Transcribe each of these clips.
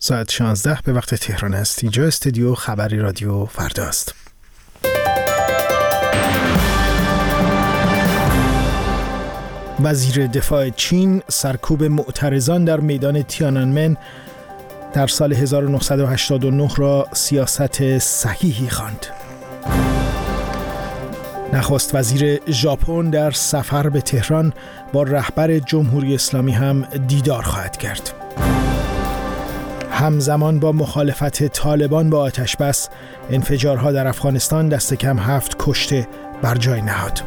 ساعت 16 به وقت تهران است. اینجا استودیو خبری رادیو فردا است. وزیر دفاع چین سرکوب معترضان در میدان تیانانمن در سال 1989 را سیاست صحیحی خواند. نخست وزیر ژاپن در سفر به تهران با رهبر جمهوری اسلامی هم دیدار خواهد کرد. همزمان با مخالفت طالبان با آتش‌بس، انفجارها در افغانستان دست کم 7 کشته بر جای نهاد.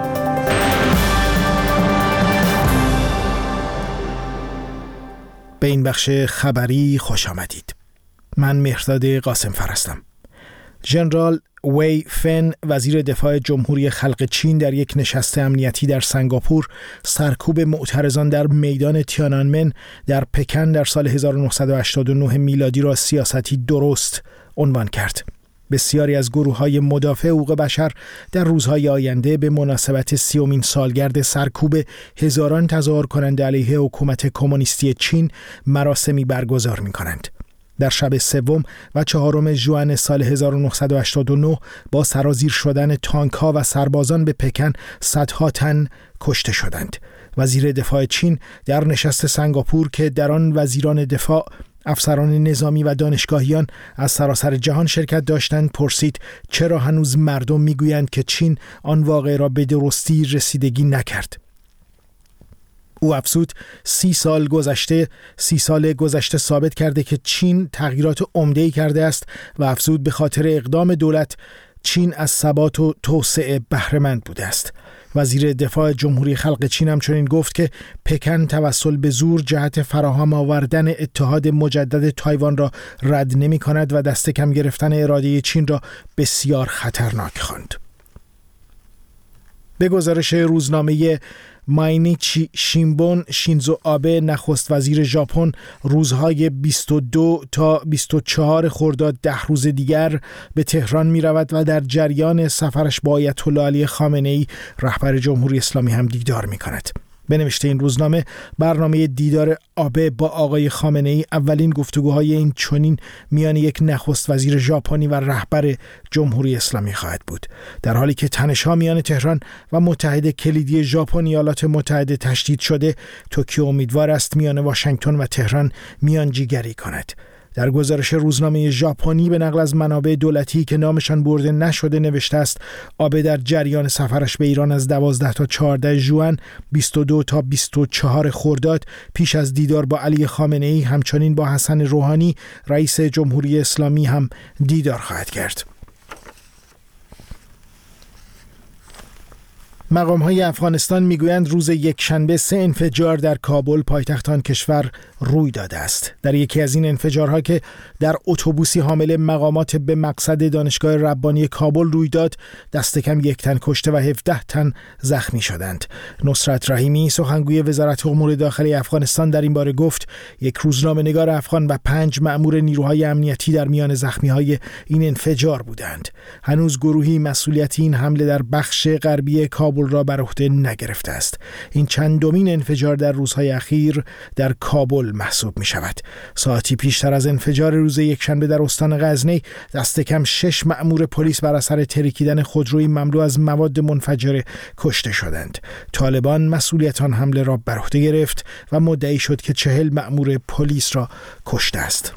به این بخش خبری خوش آمدید. من مهرداد قاسمفر هستم. ژنرال وی فن، وزیر دفاع جمهوری خلق چین، در یک نشست امنیتی در سنگاپور سرکوب معترضان در میدان تیانانمن در پکن در سال 1989 میلادی را سیاستی درست عنوان کرد. بسیاری از گروه‌های مدافع حقوق بشر در روزهای آینده به مناسبت 30مین سالگرد سرکوب هزاران تظاهر کننده علیه حکومت کمونیستی چین مراسمی برگزار می‌کنند. در شب 3 و 4 ژوئن سال 1989 با سرازیر شدن تانک‌ها و سربازان به پکن صدها تن کشته شدند. وزیر دفاع چین در نشست سنگاپور که در آن وزیران دفاع، افسران نظامی و دانشگاهیان از سراسر جهان شرکت داشتند، پرسید چرا هنوز مردم میگویند که چین آن واقعه را به درستی رسیدگی نکرد. او افزود 30 سال گذشته ثابت کرده که چین تغییرات عمده‌ای کرده است و افزود به خاطر اقدام دولت چین از ثبات و توسعه بهره مند بوده است. وزیر دفاع جمهوری خلق چین همچنین گفت که پکن توسل به زور جهت فراهم آوردن اتحاد مجدد تایوان را رد نمی کند و دست کم گرفتن اراده چین را بسیار خطرناک خواند. به گزارش روزنامه ماینیچی شینبون، شینزو آبه، نخست وزیر ژاپن، روزهای 22 تا 24 خرداد 10 روز دیگر به تهران می رود و در جریان سفرش با آیت الله علی خامنه‌ای رهبر جمهوری اسلامی هم دیدار می کند. به نوشته این روزنامه، برنامه دیدار آبه با آقای خامنه‌ای اولین گفتگوهای این چنین میان یک نخست وزیر ژاپنی و رهبر جمهوری اسلامی خواهد بود، در حالی که تنش‌ها میان تهران و متحد کلیدی ژاپن ایالات متحده تشدید شده. توکیو امیدوار است میان واشنگتن و تهران میانجیگری کند. در گزارش روزنامه ژاپنی به نقل از منابع دولتی که نامشان برده نشده نوشته است آبه در جریان سفرش به ایران از 12 تا 14 ژوئن، 22 تا 24 خرداد پیش از دیدار با علی خامنه‌ای همچنین با حسن روحانی رئیس جمهوری اسلامی هم دیدار خواهد کرد. مقام‌های افغانستان میگویند روز یکشنبه 3 انفجار در کابل، پایتخت آن کشور، روی داده است. در یکی از این انفجارها که در اتوبوسی حامل مقامات به مقصد دانشگاه ربانی کابل روی داد، دست کم 1 تن کشته و 17 تن زخمی شدند. نصرت رحیمی، سخنگوی وزارت امور داخلی افغانستان، در این باره گفت یک روزنامه‌نگار افغان و 5 مأمور نیروهای امنیتی در میان زخمی‌های این انفجار بودند. هنوز گروهی مسئولیت این حمله در بخش غربی کابل را بر عهده نگرفته است. این چندمین انفجار در روزهای اخیر در کابل محسوب می شود. ساعتی پیشتر از انفجار روز یکشنبه در استان غزنی، دست کم 6 مأمور پلیس بر اثر ترکیدن خودروی مملو از مواد منفجره کشته شدند. طالبان مسئولیت آن حمله را بر عهده گرفت و مدعی شد که 40 مأمور پلیس را کشته است.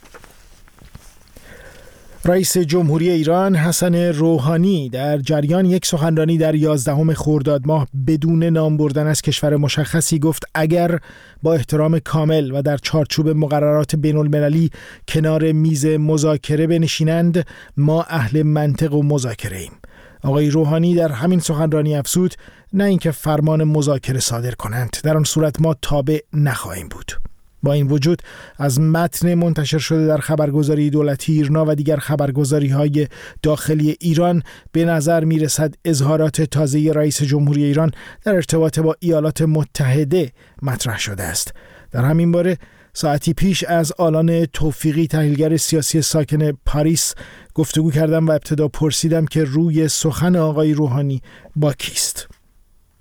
رئیس جمهوری ایران حسن روحانی در جریان یک سخنرانی در 11 خرداد ماه بدون نام بردن از کشور مشخصی گفت اگر با احترام کامل و در چارچوب مقررات بین المللی کنار میز مذاکره بنشینند، ما اهل منطق و مذاکره ایم. آقای روحانی در همین سخنرانی افزود نه اینکه فرمان مذاکره صادر کنند، در آن صورت ما تابع نخواهیم بود. با این وجود از متن منتشر شده در خبرگزاری دولتی ایرنا و دیگر خبرگزاری‌های داخلی ایران به نظر می‌رسد اظهارات تازه رئیس جمهوری ایران در ارتباط با ایالات متحده مطرح شده است. در همین باره ساعتی پیش از آلان توفیقی، تحلیلگر سیاسی ساکن پاریس، گفتگو کردم و ابتدا پرسیدم که روی سخن آقای روحانی با کیست.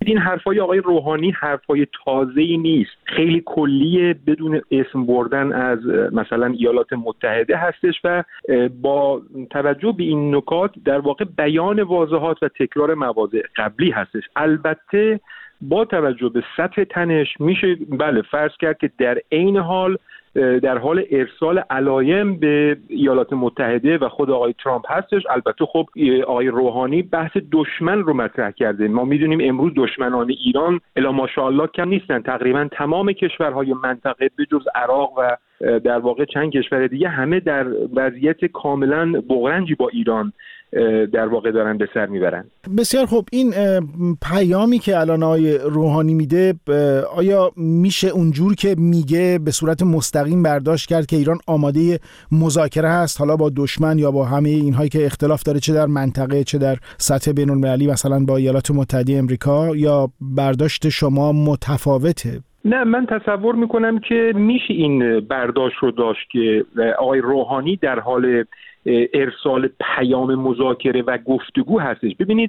این حرفای آقای روحانی حرفای تازه‌ای نیست، خیلی کلیه، بدون اسم بردن از مثلا ایالات متحده هستش و با توجه به این نکات در واقع بیان واضحات و تکرار مواضع قبلی هستش. البته با توجه به سطح تنش میشه بله فرض کرد که در عین حال در حال ارسال علایم به ایالات متحده و خود آقای ترامپ هستش. البته خب آقای روحانی بحث دشمن رو مطرح کرده. ما میدونیم امروز دشمنان ایران الا ماشاءالله کم نیستن، تقریبا تمام کشورهای منطقه به جز عراق و در واقع چند کشور دیگه همه در وضعیت کاملا بغرنجی با ایران در واقع دارن به سر میبرن. بسیار خوب، این پیامی که الان آقای روحانی میده آیا میشه اونجور که میگه به صورت مستقیم برداشت کرد که ایران آماده مذاکره هست، حالا با دشمن یا با همه اینهایی که اختلاف داره، چه در منطقه چه در سطح بین‌المللی مثلا با ایالات متحده امریکا، یا برداشت شما متفاوته؟ نه، من تصور میکنم که میشه این برداشت رو داشت که آقای روحانی در حال ارسال پیام مذاکره و گفتگو هستش. ببینید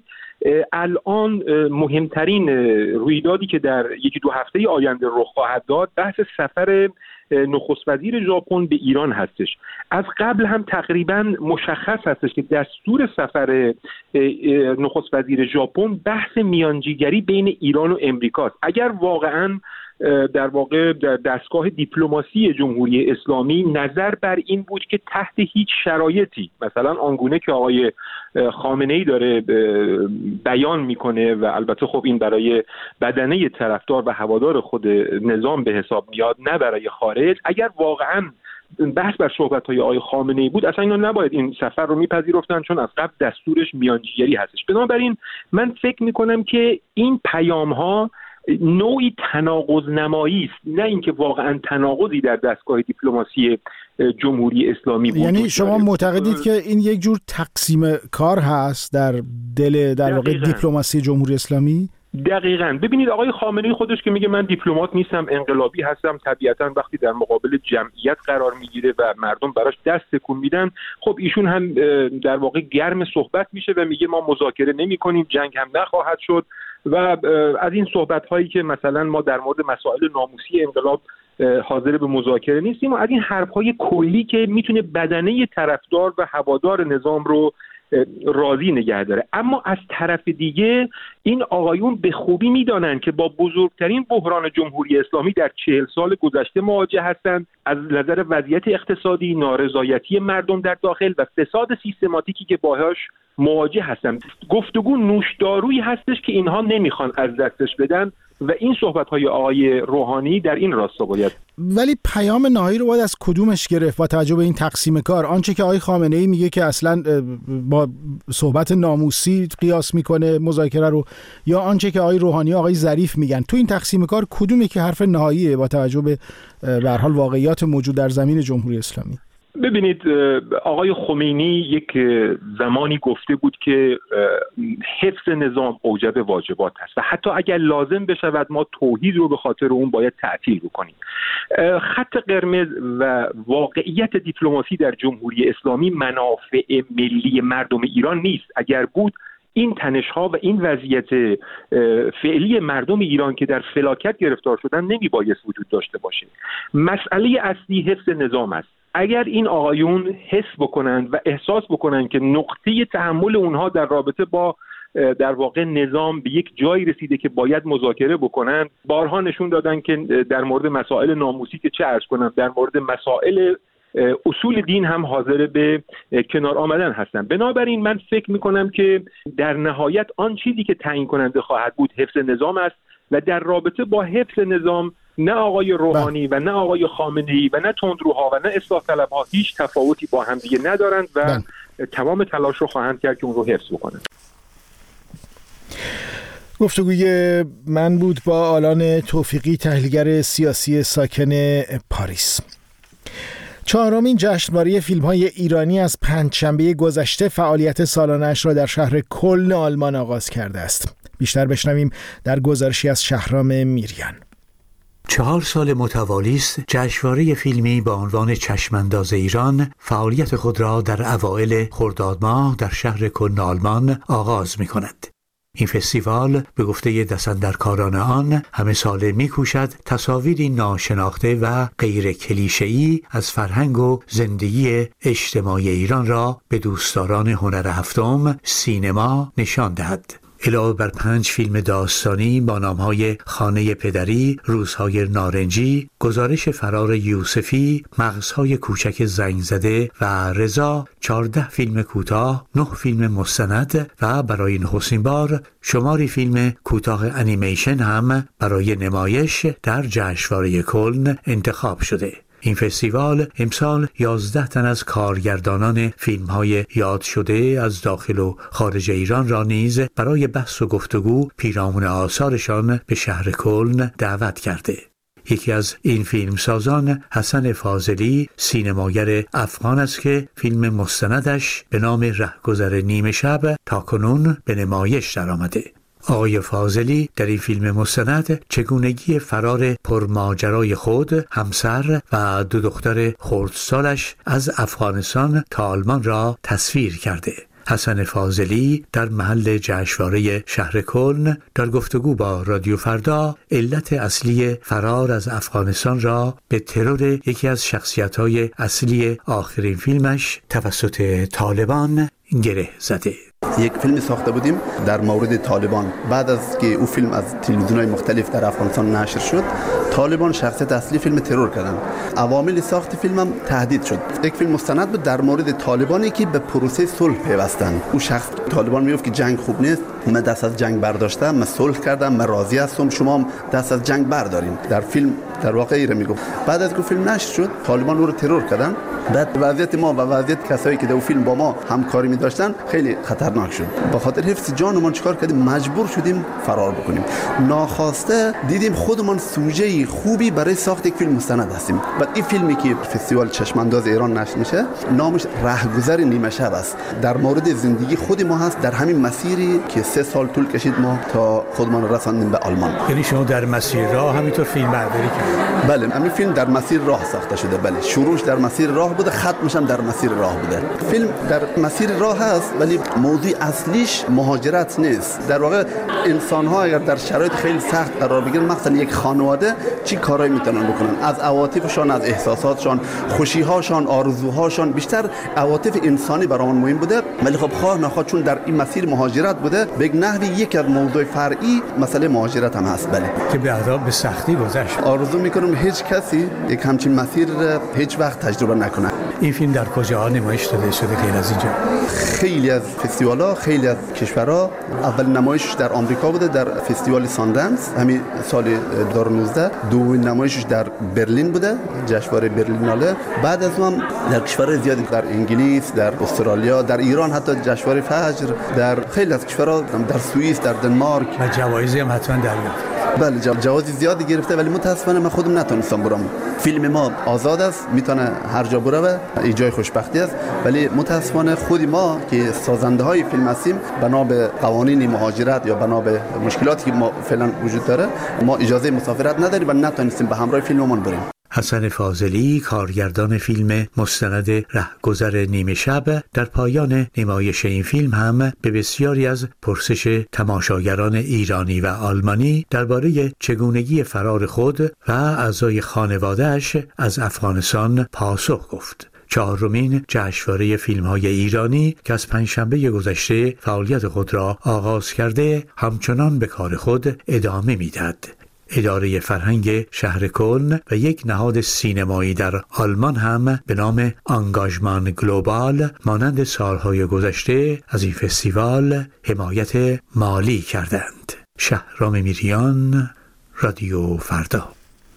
الان مهمترین رویدادی که در یکی دو هفته آینده رخ خواهد داد بحث سفر نخست وزیر ژاپن به ایران هستش. از قبل هم تقریبا مشخص هستش که دستور سفر نخست وزیر ژاپن بحث میانجیگری بین ایران و امریکاست. اگر واقعا در واقع در دستگاه دیپلماسی جمهوری اسلامی نظر بر این بود که تحت هیچ شرایطی، مثلا آنگونه که آقای خامنه‌ای داره بیان میکنه و البته خب این برای بدنه طرفدار و هوادار خود نظام به حساب میاد نه برای خارج، اگر واقعا بحث بر صحبت‌های آقای خامنه‌ای بود اصلا اینا نباید این سفر رو میپذیرفتن، چون از قبل دستورش میانجیگری هستش. بنابراین من فکر میکنم که این پیام‌ها نوعی تناقض نمایی است، نه اینکه واقعا تناقضی در دستگاه دیپلماسی جمهوری اسلامی بود. یعنی شما معتقدید که این یک جور تقسیم کار هست در دل در واقع دیپلماسی جمهوری اسلامی؟ دقیقاً. ببینید آقای خامنه‌ای خودش که میگه من دیپلمات نیستم، انقلابی هستم، طبیعتاً وقتی در مقابل جمعیت قرار میگیره و مردم براش دست تکون میدن، خب ایشون هم در واقع گرم صحبت میشه و میگه ما مذاکره نمی‌کنیم، جنگ هم نخواهد شد و از این صحبت‌هایی که مثلا ما در مورد مسائل ناموسی انقلاب حاضر به مذاکره نیستیم و از این حرف‌های کلی که میتونه بدنه طرفدار و هوادار نظام رو راضی نگه داره. اما از طرف دیگه این آقایون به خوبی میدانن که با بزرگترین بحران جمهوری اسلامی در 40 سال گذشته مواجه هستند، از نظر وضعیت اقتصادی، نارضایتی مردم در داخل و فساد سیستماتیکی که باهاش مواجه هستند. گفتگو نوشدارویی هستش که اینها نمیخوان از دستش بدن و این صحبت‌های آقای روحانی در این راستا باید. ولی پیام نهایی رو باید از کدومش گرفت با توجه به این تقسیم کار؟ آنچه که آقای خامنه‌ای میگه که اصلا با صحبت ناموسی قیاس میکنه مذاکره رو، یا آنچه که آقای روحانی و آقای ظریف میگن، تو این تقسیم کار کدومه که حرف نهاییه با توجه به هر حال واقعیات موجود در زمین جمهوری اسلامی؟ ببینید آقای خمینی یک زمانی گفته بود که حفظ نظام اوجب واجبات است و حتی اگر لازم بشود ما توحید رو به خاطر اون باید تعطیل بکنیم. خط قرمز و واقعیت دیپلماسی در جمهوری اسلامی منافع ملی مردم ایران نیست. اگر بود این تنش‌ها و این وضعیت فعلی مردم ایران که در فلاکت گرفتار شدن نمیبایست وجود داشته باشه. مسئله اصلی حفظ نظام است. اگر این آقایون حس بکنند و احساس بکنند که نقطه تحمل اونها در رابطه با در واقع نظام به یک جایی رسیده که باید مذاکره بکنند، بارها نشون دادن که در مورد مسائل ناموسی که چه عرض کنم، در مورد مسائل اصول دین هم حاضر به کنار آمدن هستند. بنابراین من فکر میکنم که در نهایت آن چیزی که تعیین کننده خواهد بود حفظ نظام است و در رابطه با حفظ نظام نه آقای روحانی و نه آقای خامنه‌ای و نه تندروها و نه اصلاح طلبها هیچ تفاوتی با هم دیگه ندارند و تمام تلاش رو خواهند کرد که اون رو حفظ بکنند. گفتگوی من بود با آلان توفیقی، تحلیلگر سیاسی ساکن پاریس. چهارمین جشنواره فیلم‌های ایرانی از پنجشنبه گذشته فعالیت سالانه‌اش را در شهر کلن آلمان آغاز کرده است. بیشتر بشنویم در گزارشی از شهرام میریان. 4 سال متوالی است جشنواره فیلمی با عنوان چشمانداز ایران فعالیت خود را در اوایل خرداد ماه در شهر کلن آلمان آغاز می‌کند. این فستیوال به گفته دستاندرکاران آن همه ساله می‌کوشد تصاویری ناشناخته و غیر کلیشه‌ای از فرهنگ و زندگی اجتماعی ایران را به دوستداران هنر هفتم سینما نشان دهد. علاوه بر 5 فیلم داستانی با نام‌های خانه پدری، روزهای نارنجی، گزارش فرار یوسفی، مغزهای کوچک زنگ زده و رضا، 14 فیلم کوتاه، 9 فیلم مستند و برای نخستین بار شماری فیلم کوتاه انیمیشن هم برای نمایش در جشنواره کلن انتخاب شده. این فستیوال امسال 11 تن از کارگردانان فیلم‌های یاد شده از داخل و خارج ایران را نیز برای بحث و گفتگو پیرامون آثارشان به شهر کلن دعوت کرده. یکی از این فیلمسازان حسن فاضلی سینماگر افغان است که فیلم مستندش به نام رهگذر نیمه شب تاکنون به نمایش درآمده. آقای فاضلی در این فیلم مستند چگونگی فرار پرماجرای خود، همسر و 2 دختر خردسالش از افغانستان تا آلمان را تصویر کرده. حسن فاضلی در محل جشنواره شهر کلن در گفتگو با رادیو فردا علت اصلی فرار از افغانستان را به ترور یکی از شخصیت‌های اصلی آخرین فیلمش توسط طالبان گره زده. یک فیلم ساخته بودیم در مورد طالبان. بعد از که او فیلم از تلویزیون‌های مختلف در افغانستان نشر شد، طالبان شخصیت اصلی فیلم ترور کردن. عوامل ساخت فیلمم تهدید شد. یک فیلم مستند بود در مورد طالبانی که به پروسه صلح پیوستن. او شخص طالبان میگفت که جنگ خوب نیست، من دست از جنگ برداشتم، من صلح کردم، من راضی هستم، شما هم دست از جنگ بردارین. در فیلم در واقع ایره میگفت. بعد از که فیلم نشر شد، طالبان او رو ترور کردن. بعد وضعیت ما و وضعیت کسایی که در فیلم با ما همکاری می داشتن خیلی خطرناک شد. به خاطر حفظ جانمان چیکار کردیم؟ مجبور شدیم فرار بکنیم. ناخواسته دیدیم خودمان سوژه خوبی برای ساخت یک فیلم مستند هستیم. بعد این فیلمی که فستیوال چشمانداز ایران نشر میشه، نامش رهگذر نیمه شب است. در مورد زندگی خود ما هست، در همین مسیری که 3 سال طول کشید ما تا خودمان رساندیم به آلمان. یعنی شما در مسیر راه همینطور فیلم برداری کردید؟ بله، همین فیلم در مسیر راه ساخته شده. بله، شروعش در مسیر راه بوده، ختمش هم در مسیر راه بوده. فیلم در مسیر راه هست ولی موضوع اصلیش مهاجرت نیست. در واقع انسان‌ها اگر در شرایط خیلی سخت قرار بگیرن، مثلا یک خانواده چی کارایی میتونن بکنن؟ از عواطفشان، از احساساتشان، خوشی‌هاشان، آرزوهاشان، بیشتر عواطف انسانی برامون مهم بوده. ولی خب خواه نخواه چون در این مسیر مهاجرت بوده، به نحوی یک از موضوع فرعی مسئله مهاجرت هم هست. بله، که به سختی گذشت. آرزو میکنم هیچ کسی یک همچین مسیر هیچ وقت تجربه نکنه. این فیلم در کجا نمایش داده شده غیر از اینجا؟ خیلی از فستیوال‌ها، خیلی از کشورها. اول نمایشش در آمریکا بوده، در فستیوال ساندنس همین سال 2019. دومین نمایشش در برلین بوده، جشنواره برلیناله. بعد از اون در کشورهای زیادی، در انگلیس، در استرالیا، در ایران حتی جشنواره فجر، در خیلی از کشورها، در سوئیس، در دنمارک. و جوایزی هم حتما دریافت. بله، جوایز زیادی گرفته ولی متاسفانه من خودم نتونستم برم. فیلم ما آزاد است، میتونه هر جا بره و این جای خوشبختی است، ولی متاسفانه خود ما که سازنده های فیلم هستیم بنا به قوانین مهاجرت یا بنا به مشکلاتی که ما فعلا وجود داره، ما اجازه مسافرت نداریم و نتونستیم به همراه فیلممون بریم. حسن فاضلی کارگردان فیلم مستند رهگذر نیمه شب در پایان نمایش این فیلم هم به بسیاری از پرسش تماشاگران ایرانی و آلمانی درباره چگونگی فرار خود و اعضای خانواده‌اش از افغانستان پاسخ گفت. 4مین جشنواره فیلم‌های ایرانی که از پنجشنبه گذشته فعالیت خود را آغاز کرده همچنان به کار خود ادامه می‌دهد. اداره فرهنگ شهر کلن و یک نهاد سینمایی در آلمان هم به نام انگاژمان گلوبال مانند سالهای گذشته از این فستیوال حمایت مالی کردند. شهرام میریان، رادیو فردا.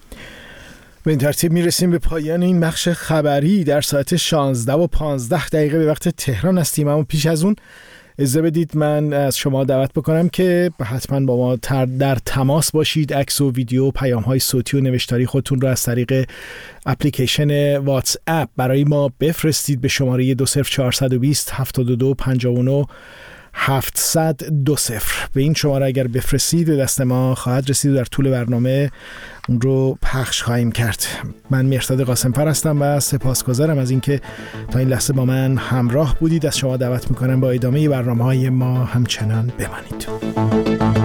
به این ترتیب میرسیم به پایان این بخش خبری. در ساعت 16:15 به وقت تهران هستیم، اما پیش از اون اجازه بدید من از شما دعوت بکنم که حتما با ما در تماس باشید. عکس و ویدیو، پیام‌های صوتی و نوشتاری خودتون رو از طریق اپلیکیشن واتس اپ برای ما بفرستید به شماره 20420 72 59 700-20. به این شماره اگر بفرستید به دست ما خواهد رسید و در طول برنامه اون رو پخش خواهیم کرد. من مهرداد قاسمفر هستم و سپاسگزارم از اینکه تا این لحظه با من همراه بودید. از شما دعوت میکنم با ادامه برنامه‌های ما همچنان بمانید.